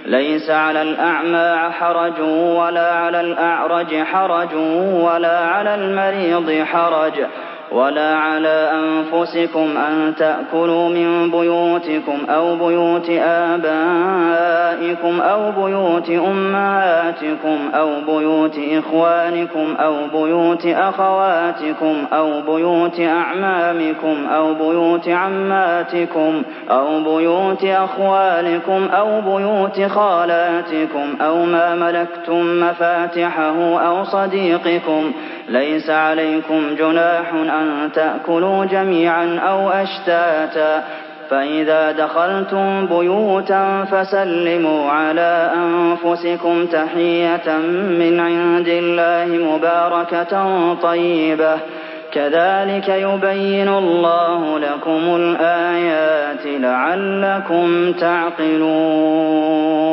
ليس على الأعمى حرج ولا على الأعرج حرج ولا على المريض حرج ولا على أنفسكم أن تأكلوا من بيوتكم أو بيوت آبائكم أو بيوت أمهاتكم أو بيوت إخوانكم أو بيوت أخواتكم أو بيوت أعمامكم أو بيوت عماتكم أو بيوت أخوالكم أو بيوت خالاتكم أو ما ملكتم مفاتحه أو صديقكم ليس عليكم جناح أن تأكلوا جميعا أو أشتاتا فإذا دخلتم بيوتا فسلموا على أنفسكم تحية من عند الله مباركة طيبة كذلك يبين الله لكم الآيات لعلكم تعقلون